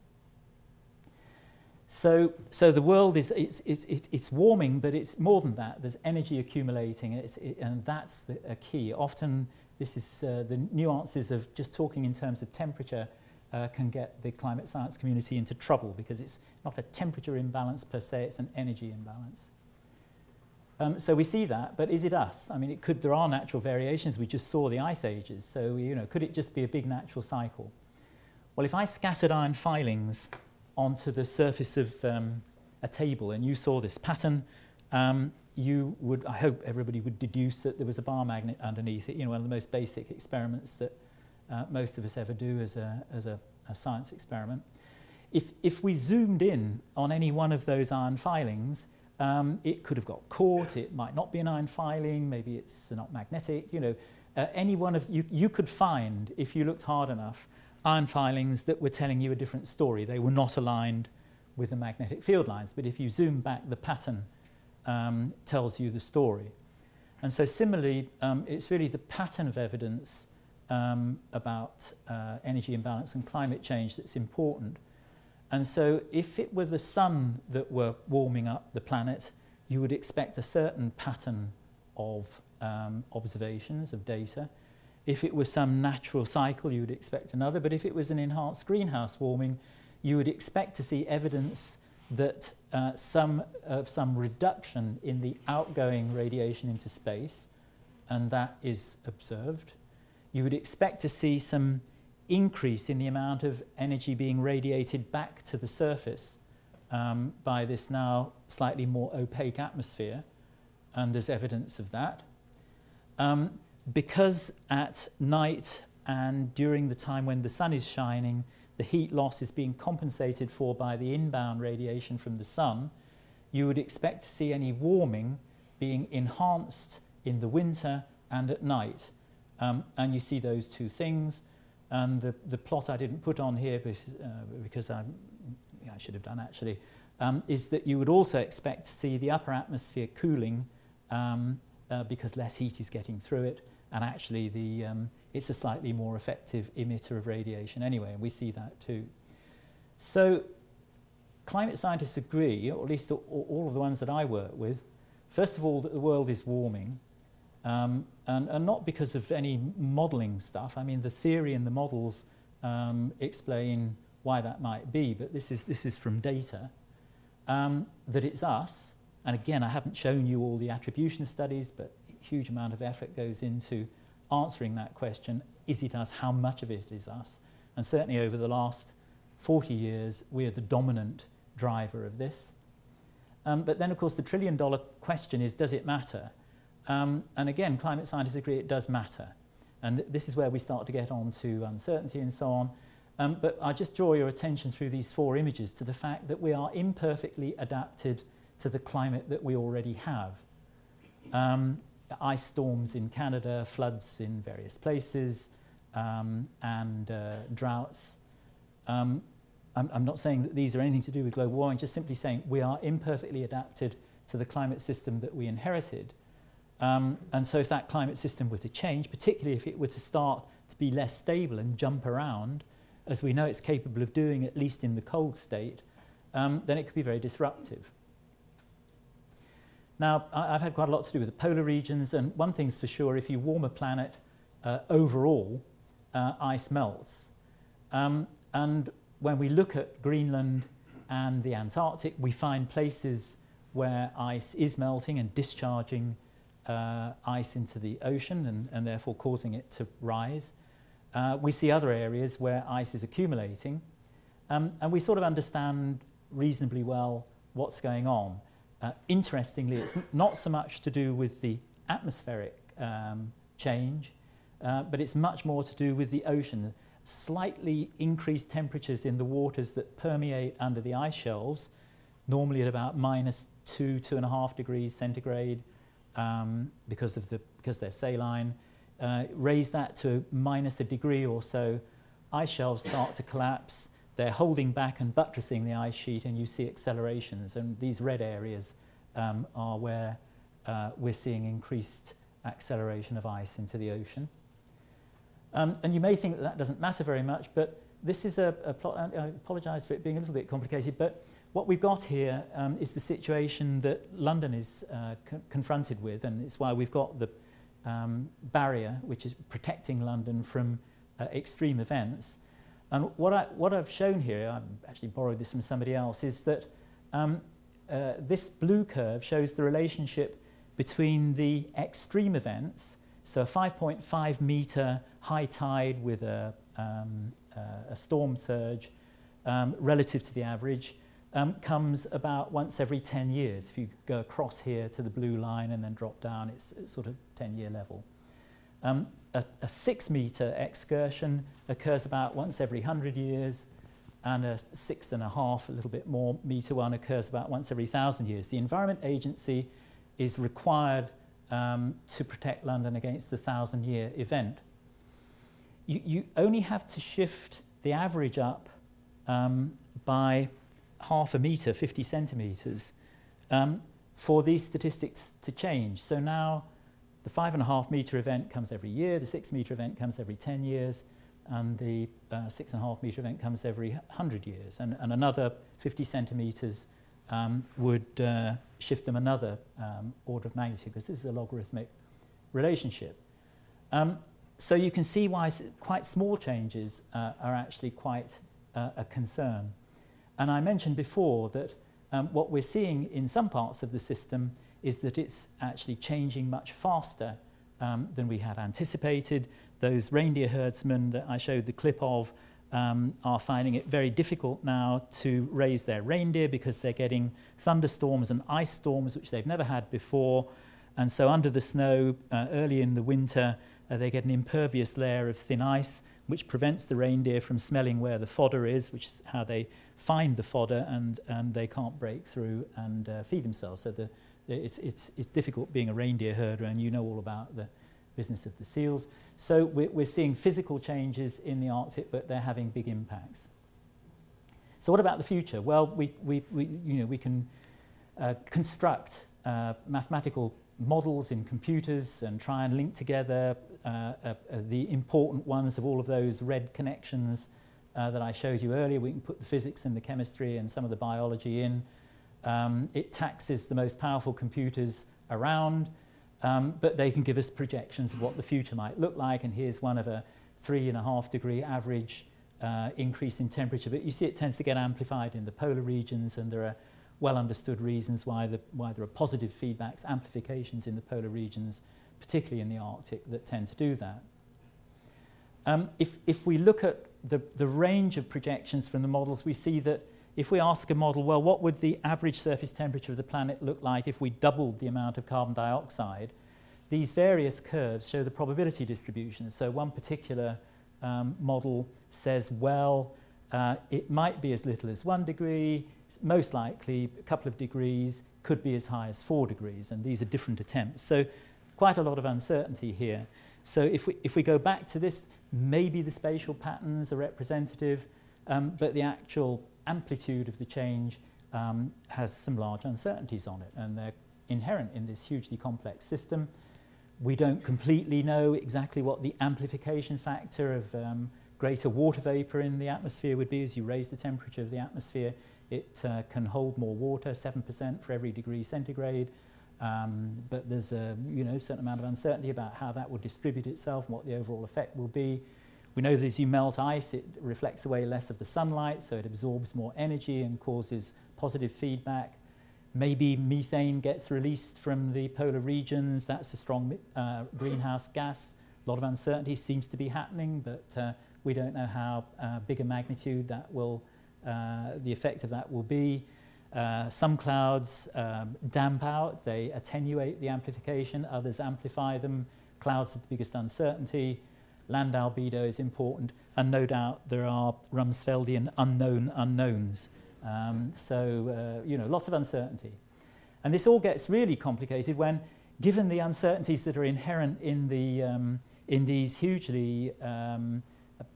So, so the world is it's, it's, it's warming, but it's more than that. There's energy accumulating, it's, it, and that's the, a key. Often this is uh, the nuances of just talking in terms of temperature uh, can get the climate science community into trouble, because it's not a temperature imbalance per se, it's an energy imbalance. Um, so we see that, but is it us? I mean, it could, there are natural variations. We just saw the ice ages. So, you know, could it just be a big natural cycle? Well, if I scattered iron filings onto the surface of um, a table and you saw this pattern, um, you would, I hope everybody would deduce that there was a bar magnet underneath it, you know, one of the most basic experiments that uh, most of us ever do as a, as a, a science experiment. If, if we zoomed in on any one of those iron filings, Um, it could have got caught, it might not be an iron filing, maybe it's not magnetic, you know. Uh, any one of you, you could find, if you looked hard enough, iron filings that were telling you a different story. They were not aligned with the magnetic field lines, but if you zoom back, the pattern um, tells you the story. And so similarly, um, it's really the pattern of evidence um, about uh, energy imbalance and climate change that's important. And so if it were the sun that were warming up the planet, you would expect a certain pattern of um, observations, of data. If it was some natural cycle, you would expect another. But if it was an enhanced greenhouse warming, you would expect to see evidence that uh, some of some reduction in the outgoing radiation into space, and that is observed. You would expect to see some increase in the amount of energy being radiated back to the surface um, by this now slightly more opaque atmosphere, and there's evidence of that. Um, because at night and during the time when the sun is shining, the heat loss is being compensated for by the inbound radiation from the sun, you would expect to see any warming being enhanced in the winter and at night. Um, and you see those two things. And the, the plot I didn't put on here because, uh, because I, I should have done actually, um, is that you would also expect to see the upper atmosphere cooling um, uh, because less heat is getting through it, and actually the, um, it's a slightly more effective emitter of radiation anyway, and we see that too. So climate scientists agree, or at least all, all of the ones that I work with, first of all, that the world is warming, um, and, and not because of any modelling stuff. I mean, the theory and the models um, explain why that might be, but this is, this is from data, um, that it's us. And again, I haven't shown you all the attribution studies, but a huge amount of effort goes into answering that question. Is it us? How much of it is us? And certainly over the last forty years, we are the dominant driver of this. Um, but then, of course, the trillion dollar question is, does it matter? Um, and again, climate scientists agree it does matter. And th this is where we start to get on to uncertainty and so on. Um, but I just draw your attention through these four images to the fact that we are imperfectly adapted to the climate that we already have. Um, ice storms in Canada, floods in various places, um, and uh, droughts. Um, I'm, I'm not saying that these are anything to do with global warming, just simply saying we are imperfectly adapted to the climate system that we inherited. Um, and so if that climate system were to change, particularly if it were to start to be less stable and jump around, as we know it's capable of doing, at least in the cold state, um, then it could be very disruptive. Now, I've had quite a lot to do with the polar regions, and one thing's for sure, if you warm a planet, uh, overall, uh, ice melts. Um, and when we look at Greenland and the Antarctic, we find places where ice is melting and discharging uh, ice into the ocean and, and therefore causing it to rise. Uh, we see other areas where ice is accumulating, um, and we sort of understand reasonably well what's going on. Uh, interestingly, it's n not so much to do with the atmospheric um, change, uh, but it's much more to do with the ocean. Slightly increased temperatures in the waters that permeate under the ice shelves, normally at about minus two, two and a half degrees centigrade, um, because of the because they're saline. Uh, raise that to minus a degree or so, ice shelves start to collapse. They're holding back and buttressing the ice sheet, and you see accelerations. And these red areas um, are where uh, we're seeing increased acceleration of ice into the ocean. Um, and you may think that that doesn't matter very much, but this is a, a plot. I apologise for it being a little bit complicated, but what we've got here um, is the situation that London is uh, co confronted with, and it's why we've got the um, barrier, which is protecting London from uh, extreme events. And what, I, what I've shown here, I've actually borrowed this from somebody else, is that um, uh, this blue curve shows the relationship between the extreme events, so a five point five metre high tide with a, um, uh, a storm surge um, relative to the average, um, comes about once every ten years. If you go across here to the blue line and then drop down, it's, it's sort of ten year level. Um, a, a six metre excursion occurs about once every one hundred years, and a six and a half, a little bit more, metre one occurs about once every one thousand years. The Environment Agency is required um, to protect London against the thousand year event. You, you only have to shift the average up um, by half a metre, fifty centimetres, um, for these statistics to change. So now the five and a half metre event comes every year, the six metre event comes every ten years, and the uh, six and a half metre event comes every one hundred years. And, and another fifty centimetres um, would uh, shift them another um, order of magnitude, because this is a logarithmic relationship. Um, so you can see why quite small changes uh, are actually quite uh, a concern. And I mentioned before that um, what we're seeing in some parts of the system is that it's actually changing much faster um, than we had anticipated. Those reindeer herdsmen that I showed the clip of um, are finding it very difficult now to raise their reindeer because they're getting thunderstorms and ice storms which they've never had before. And so under the snow, uh, early in the winter, uh, they get an impervious layer of thin ice which prevents the reindeer from smelling where the fodder is, which is how they find the fodder, and, and they can't break through and uh, feed themselves. So the It's, it's, it's difficult being a reindeer herder, and you know all about the business of the seals. So we're, we're seeing physical changes in the Arctic, but they're having big impacts. So what about the future? Well, we, we, we, you know, we can uh, construct uh, mathematical models in computers and try and link together uh, uh, uh, the important ones of all of those red connections uh, that I showed you earlier. We can put the physics and the chemistry and some of the biology in. Um, it taxes the most powerful computers around, um, but they can give us projections of what the future might look like. And here's one of a three and a half degree average uh, increase in temperature. But you see it tends to get amplified in the polar regions, and there are well understood reasons why, the, why there are positive feedbacks, amplifications in the polar regions, particularly in the Arctic, that tend to do that. Um, if, if we look at the, the range of projections from the models, we see that if we ask a model, well, what would the average surface temperature of the planet look like if we doubled the amount of carbon dioxide? These various curves show the probability distribution. So one particular um, model says, well, uh, it might be as little as one degree, most likely a couple of degrees, could be as high as four degrees, and these are different attempts. So quite a lot of uncertainty here. So if we, if we go back to this, maybe the spatial patterns are representative, um, but the actual amplitude of the change um, has some large uncertainties on it, and they're inherent in this hugely complex system. We don't completely know exactly what the amplification factor of um, greater water vapor in the atmosphere would be. As you raise the temperature of the atmosphere, it uh, can hold more water, seven percent for every degree centigrade. Um, but there's a you know, certain amount of uncertainty about how that will distribute itself and what the overall effect will be. We know that as you melt ice, it reflects away less of the sunlight, so it absorbs more energy and causes positive feedback. Maybe methane gets released from the polar regions. That's a strong uh, greenhouse gas. A lot of uncertainty seems to be happening, but uh, we don't know how uh, big a magnitude that will, uh, the effect of that will be. Uh, some clouds um, damp out, they attenuate the amplification, others amplify them. Clouds have the biggest uncertainty. Land albedo is important, and no doubt there are Rumsfeldian unknown unknowns. Um, so, uh, you know, lots of uncertainty. And this all gets really complicated when, given the uncertainties that are inherent in, the, um, in these hugely um,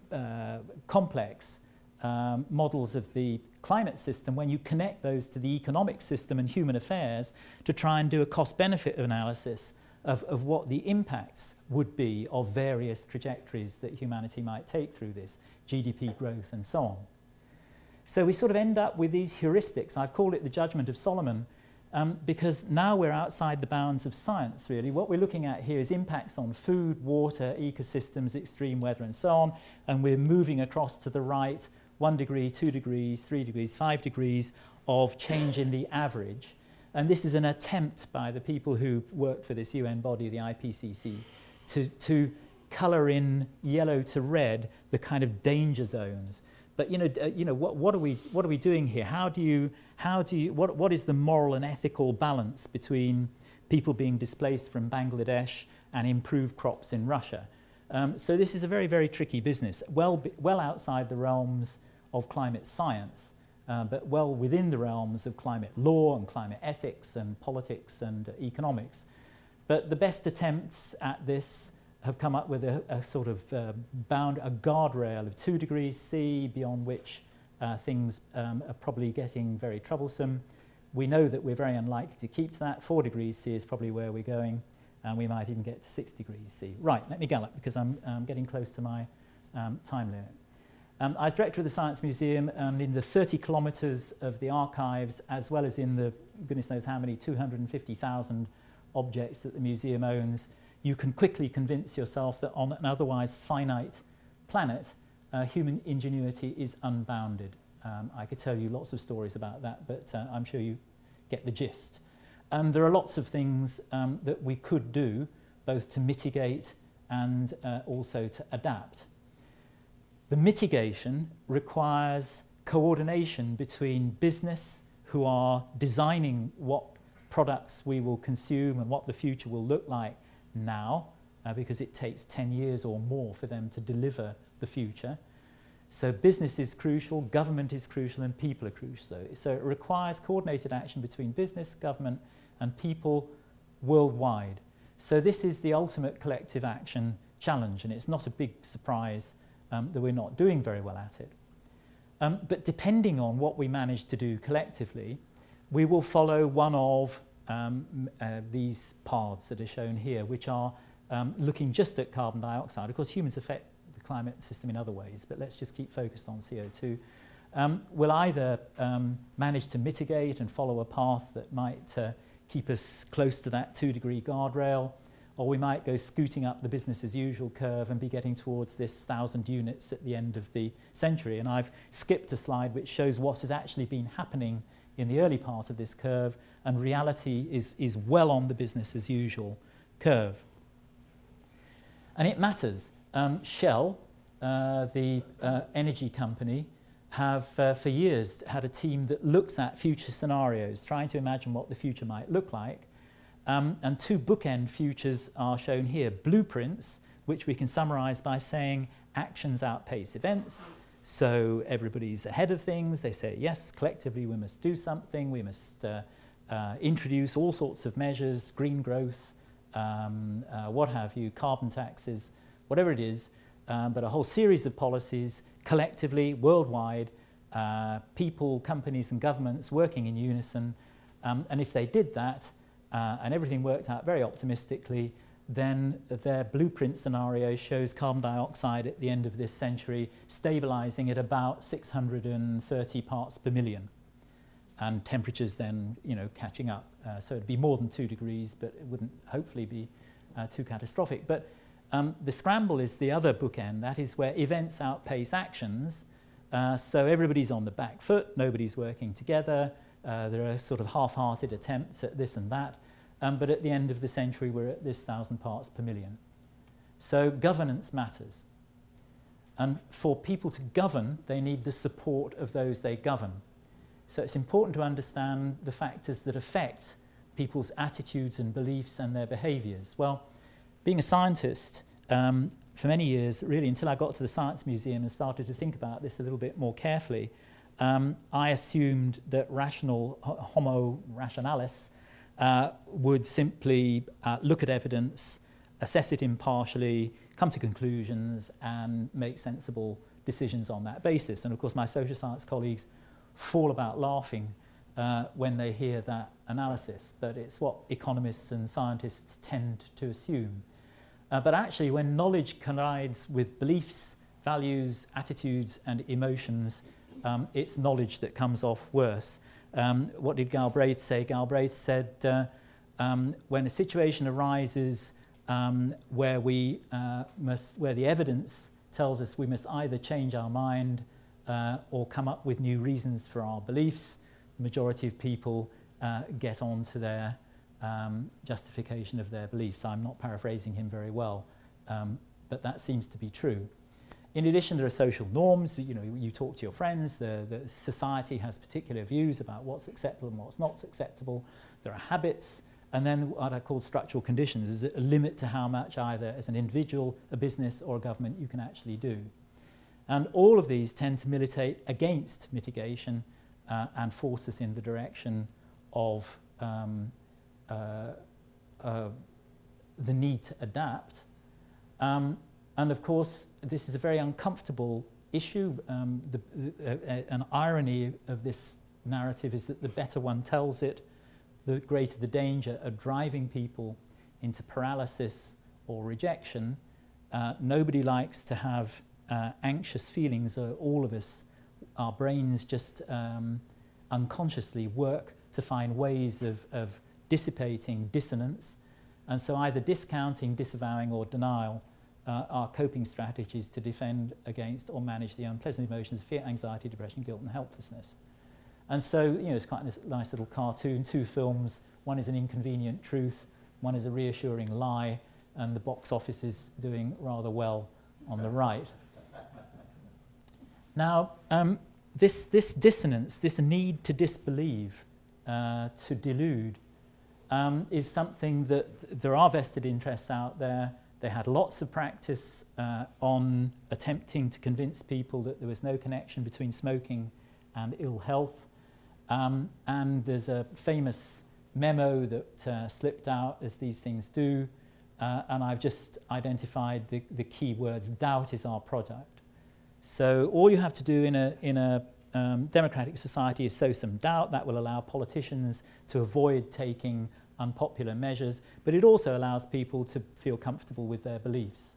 uh, complex um, models of the climate system, when you connect those to the economic system and human affairs to try and do a cost-benefit analysis Of, of what the impacts would be of various trajectories that humanity might take through this, G D P growth and so on. So we sort of end up with these heuristics. I've called it the judgment of Solomon, um, because now we're outside the bounds of science, really. What we're looking at here is impacts on food, water, ecosystems, extreme weather and so on, and we're moving across to the right, one degree, two degrees, three degrees, five degrees of change in the average. And this is an attempt by the people who worked for this U N body, the I P C C, to, to colour in yellow to red the kind of danger zones. But you know, uh, you know, what, what are we, what are we doing here? How do you, how do you, what, what is the moral and ethical balance between people being displaced from Bangladesh and improved crops in Russia? Um, so this is a very, very tricky business, well, well outside the realms of climate science. Uh, but well within the realms of climate law and climate ethics and politics and uh, economics. But the best attempts at this have come up with a, a sort of uh, bound, a guardrail of two degrees C, beyond which uh, things um, are probably getting very troublesome. We know that we're very unlikely to keep to that. Four degrees C is probably where we're going, and we might even get to six degrees C. Right, let me gallop because I'm um, getting close to my um, time limit. Um, I was director of the Science Museum, and in the thirty kilometres of the archives, as well as in the goodness knows how many, two hundred fifty thousand objects that the museum owns, you can quickly convince yourself that on an otherwise finite planet, uh, human ingenuity is unbounded. Um, I could tell you lots of stories about that, but uh, I'm sure you get the gist. And there are lots of things um, that we could do, both to mitigate and uh, also to adapt. The mitigation requires coordination between business, who are designing what products we will consume and what the future will look like now, uh, because it takes ten years or more for them to deliver the future. So business is crucial, government is crucial, and people are crucial. So, so it requires coordinated action between business, government, and people worldwide. So this is the ultimate collective action challenge, and it's not a big surprise Um, that we're not doing very well at it. Um, but depending on what we manage to do collectively, we will follow one of um, uh, these paths that are shown here, which are um, looking just at carbon dioxide. Of course, humans affect the climate system in other ways, but let's just keep focused on C O two. Um, we'll either um, manage to mitigate and follow a path that might uh, keep us close to that two degree guardrail, or we might go scooting up the business as usual curve and be getting towards this thousand units at the end of the century. And I've skipped a slide which shows what has actually been happening in the early part of this curve, and reality is, is well on the business as usual curve. And it matters. Um, Shell, uh, the uh, energy company, have uh, for years had a team that looks at future scenarios, trying to imagine what the future might look like. Um, and two bookend futures are shown here. Blueprints, which we can summarize by saying actions outpace events. So everybody's ahead of things. They say, yes, collectively we must do something. We must uh, uh, introduce all sorts of measures, green growth, um, uh, what have you, carbon taxes, whatever it is. Um, but a whole series of policies collectively, worldwide, uh, people, companies and governments working in unison. Um, and if they did that, uh, and everything worked out very optimistically, then their blueprint scenario shows carbon dioxide at the end of this century stabilizing at about six hundred thirty parts per million. And temperatures then, you know, catching up. Uh, so it'd be more than two degrees, but it wouldn't hopefully be uh, too catastrophic. But Um, the scramble is the other bookend. That is where events outpace actions. Uh, so everybody's on the back foot, nobody's working together. Uh, there are sort of half-hearted attempts at this and that. Um, but at the end of the century, we're at this thousand parts per million. So governance matters. And for people to govern, they need the support of those they govern. So it's important to understand the factors that affect people's attitudes and beliefs and their behaviors. Well, being a scientist um, for many years, really until I got to the Science Museum and started to think about this a little bit more carefully, um, I assumed that rational, homo rationalis, uh, would simply uh, look at evidence, assess it impartially, come to conclusions and make sensible decisions on that basis. And of course my social science colleagues fall about laughing uh, when they hear that analysis, but it's what economists and scientists tend to assume. Uh, but actually, when knowledge collides with beliefs, values, attitudes, and emotions, um, it's knowledge that comes off worse. Um, what did Galbraith say? Galbraith said, uh, um, when a situation arises um, where we uh, must, where the evidence tells us we must either change our mind uh, or come up with new reasons for our beliefs, the majority of people uh, get on to their Um, justification of their beliefs. I'm not paraphrasing him very well, um, but that seems to be true. In addition, there are social norms. You know, you talk to your friends. The, the society has particular views about what's acceptable and what's not acceptable. There are habits, and then what I call structural conditions is a limit to how much either as an individual, a business, or a government you can actually do. And all of these tend to militate against mitigation uh, and force us in the direction of um, Uh, uh, the need to adapt. Um, and of course, this is a very uncomfortable issue. Um, the, the, uh, an irony of this narrative is that the better one tells it, the greater the danger of driving people into paralysis or rejection. Uh, nobody likes to have uh, anxious feelings. Uh, all of us, our brains just um, unconsciously work to find ways of, of dissipating dissonance, and so either discounting, disavowing or denial uh, are coping strategies to defend against or manage the unpleasant emotions of fear, anxiety, depression, guilt and helplessness. And so, you know, it's quite a nice little cartoon, two films. One is an inconvenient truth, one is a reassuring lie, and the box office is doing rather well on the right. Now, um, this, this dissonance, this need to disbelieve, uh, to delude, Um, is something that th there are vested interests out there. They had lots of practice uh, on attempting to convince people that there was no connection between smoking and ill health. Um, and there's a famous memo that uh, slipped out, as these things do, uh, and I've just identified the, the key words. Doubt is our product. So all you have to do in a, in a um, democratic society is sow some doubt. That will allow politicians to avoid taking unpopular measures, but it also allows people to feel comfortable with their beliefs.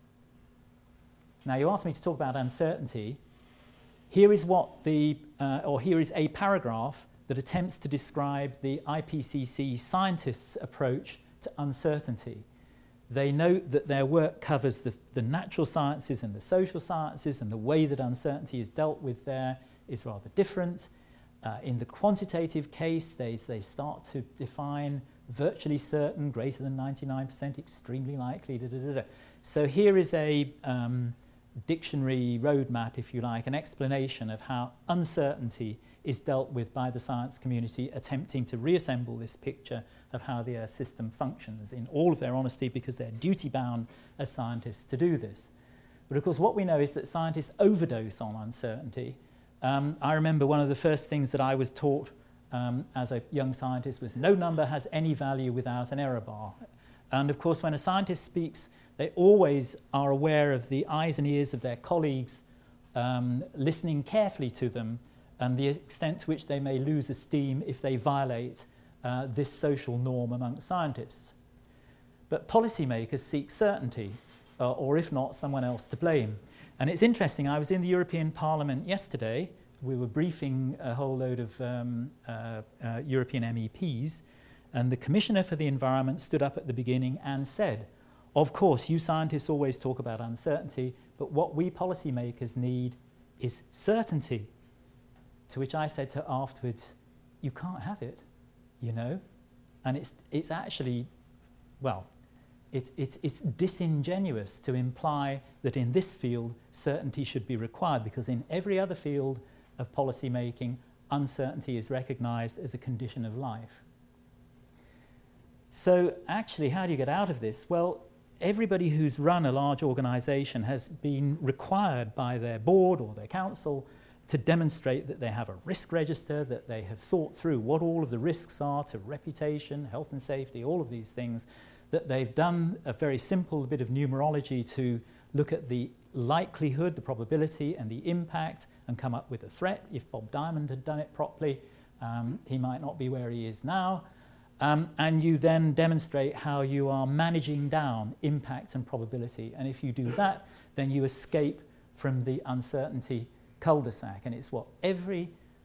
Now, you asked me to talk about uncertainty. Here is what the, uh, or here is a paragraph that attempts to describe the I P C C scientists' approach to uncertainty. They note that their work covers the, the natural sciences and the social sciences, and the way that uncertainty is dealt with there is rather different. Uh, in the quantitative case, they, they start to define virtually certain, greater than ninety-nine percent, extremely likely, da, da, da, da. So here is a um, dictionary roadmap, if you like, an explanation of how uncertainty is dealt with by the science community, attempting to reassemble this picture of how the Earth system functions, in all of their honesty, because they're duty-bound as scientists to do this. But of course, what we know is that scientists overdose on uncertainty. Um, I remember one of the first things that I was taught um, as a young scientist was no number has any value without an error bar. And of course, when a scientist speaks, they always are aware of the eyes and ears of their colleagues, um, listening carefully to them, and the extent to which they may lose esteem if they violate uh, this social norm among scientists. But policymakers seek certainty, uh, or if not, someone else to blame. And it's interesting, I was in the European Parliament yesterday. We were briefing a whole load of um, uh, uh, European M E Ps, and the Commissioner for the Environment stood up at the beginning and said, of course, you scientists always talk about uncertainty, but what we policymakers need is certainty. To which I said to her afterwards, you can't have it, you know? And it's, it's actually, well, it's, it's, it's disingenuous to imply that in this field certainty should be required, because in every other field of policy making, uncertainty is recognised as a condition of life. So actually, how do you get out of this? Well, everybody who's run a large organisation has been required by their board or their council to demonstrate that they have a risk register, that they have thought through what all of the risks are to reputation, health and safety, all of these things, that they've done a very simple bit of numerology to look at the likelihood, the probability and the impact, and come up with a threat. If Bob Diamond had done it properly, um, he might not be where he is now. Um, and you then demonstrate how you are managing down impact and probability. And if you do that, then you escape from the uncertainty cul-de-sac, and it's what every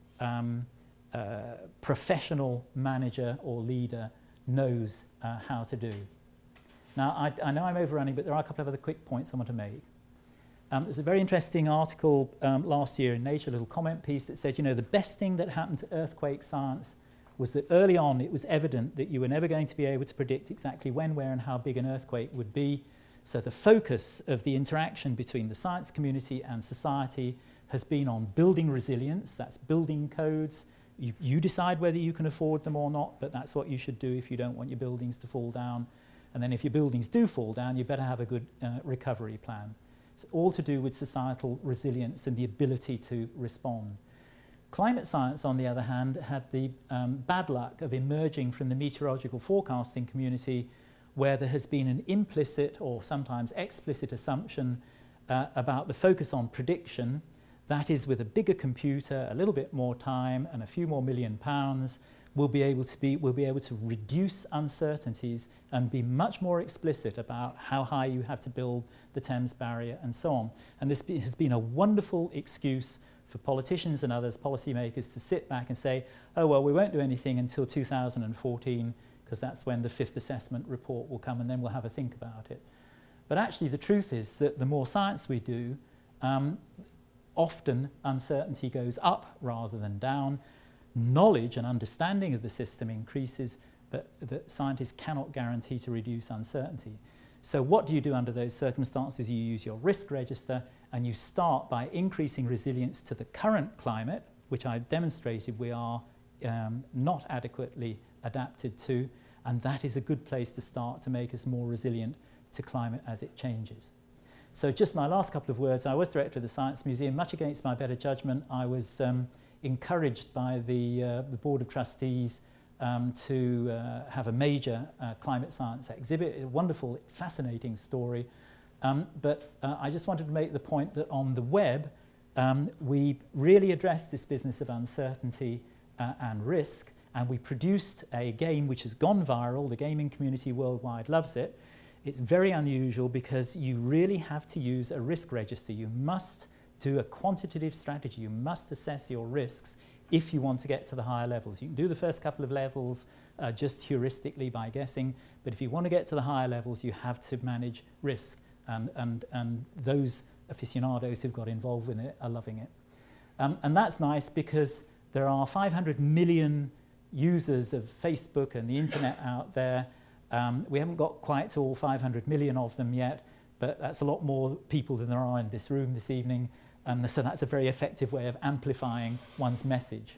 um, uh, professional manager or leader knows uh, how to do. Now, I, I know I'm overrunning, but there are a couple of other quick points I want to make. Um, there's a very interesting article um, last year in Nature, a little comment piece that said, you know, the best thing that happened to earthquake science was that early on it was evident that you were never going to be able to predict exactly when, where, and how big an earthquake would be. So the focus of the interaction between the science community and society has been on building resilience. That's building codes. You, you decide whether you can afford them or not, but that's what you should do if you don't want your buildings to fall down. And then if your buildings do fall down, you better have a good uh, recovery plan. It's all to do with societal resilience and the ability to respond. Climate science, on the other hand, had the um, bad luck of emerging from the meteorological forecasting community, where there has been an implicit or sometimes explicit assumption uh, about the focus on prediction. That is, with a bigger computer, a little bit more time, and a few more million pounds, we'll be able to be, we'll be able to reduce uncertainties and be much more explicit about how high you have to build the Thames Barrier and so on. And this be, has been a wonderful excuse for politicians and others, policymakers, to sit back and say, oh, well, we won't do anything until two thousand fourteen, because that's when the fifth assessment report will come, and then we'll have a think about it. But actually, the truth is that the more science we do, um, often uncertainty goes up rather than down. Knowledge and understanding of the system increases, but the scientists cannot guarantee to reduce uncertainty. So what do you do under those circumstances? You use your risk register, and you start by increasing resilience to the current climate, which I've demonstrated we are um, not adequately adapted to, and that is a good place to start to make us more resilient to climate as it changes. So just my last couple of words. I was director of the Science Museum. Much against my better judgment, I was um, encouraged by the, uh, the Board of Trustees um, to uh, have a major uh, climate science exhibit. A wonderful, fascinating story. Um, but uh, I just wanted to make the point that on the web, um, we really addressed this business of uncertainty uh, and risk, and we produced a game which has gone viral. The gaming community worldwide loves it. It's very unusual because you really have to use a risk register. You must do a quantitative strategy. You must assess your risks if you want to get to the higher levels. You can do the first couple of levels uh, just heuristically by guessing, but if you want to get to the higher levels, you have to manage risk, and, and, and those aficionados who've got involved with it are loving it. Um, and that's nice because there are five hundred million users of Facebook and the internet out there. Um, we haven't got quite to all five hundred million of them yet, but that's a lot more people than there are in this room this evening. And so that's a very effective way of amplifying one's message.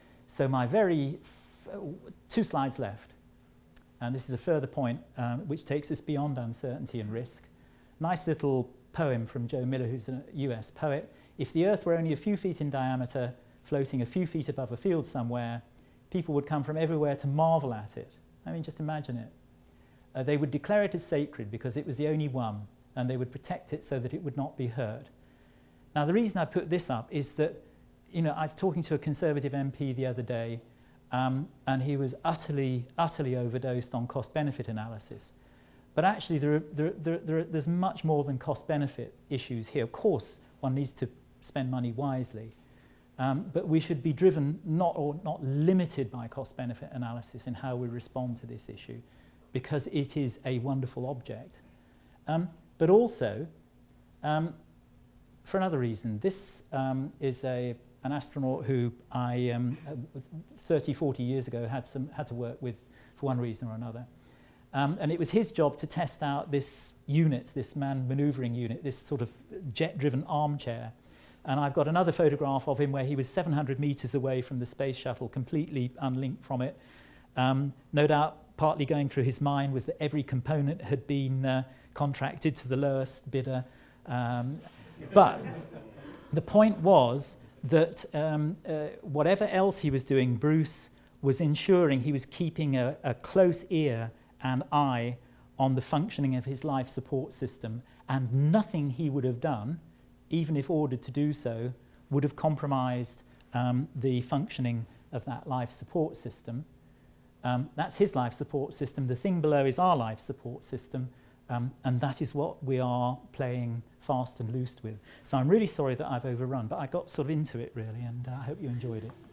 So my very, f two slides left. And this is a further point um, which takes us beyond uncertainty and risk. Nice little poem from Joe Miller, who's a U S poet. If the earth were only a few feet in diameter, floating a few feet above a field somewhere, people would come from everywhere to marvel at it. I mean, just imagine it. Uh, they would declare it as sacred because it was the only one, and they would protect it so that it would not be hurt. Now, the reason I put this up is that, you know, I was talking to a Conservative M P the other day, um, and he was utterly, utterly overdosed on cost-benefit analysis. But actually, there are, there, there, there, there's much more than cost-benefit issues here. Of course, one needs to spend money wisely, um, but we should be driven, not, or not limited by cost-benefit analysis in how we respond to this issue, because it is a wonderful object. Um, but also, um, for another reason, this um, is a, an astronaut who I, um, thirty, forty years ago, had, some, had to work with for one reason or another. Um, and it was his job to test out this unit, this manned manoeuvring unit, this sort of jet-driven armchair. And I've got another photograph of him where he was seven hundred meters away from the space shuttle, completely unlinked from it. Um, no doubt, partly going through his mind was that every component had been uh, contracted to the lowest bidder. Um, But the point was that um, uh, whatever else he was doing, Bruce was ensuring he was keeping a, a close ear and eye on the functioning of his life support system, and nothing he would have done, even if ordered to do so, would have compromised um, the functioning of that life support system. Um, that's his life support system. The thing below is our life support system. Um, and that is what we are playing fast and loose with. So I'm really sorry that I've overrun, but I got sort of into it really, and uh, I hope you enjoyed it.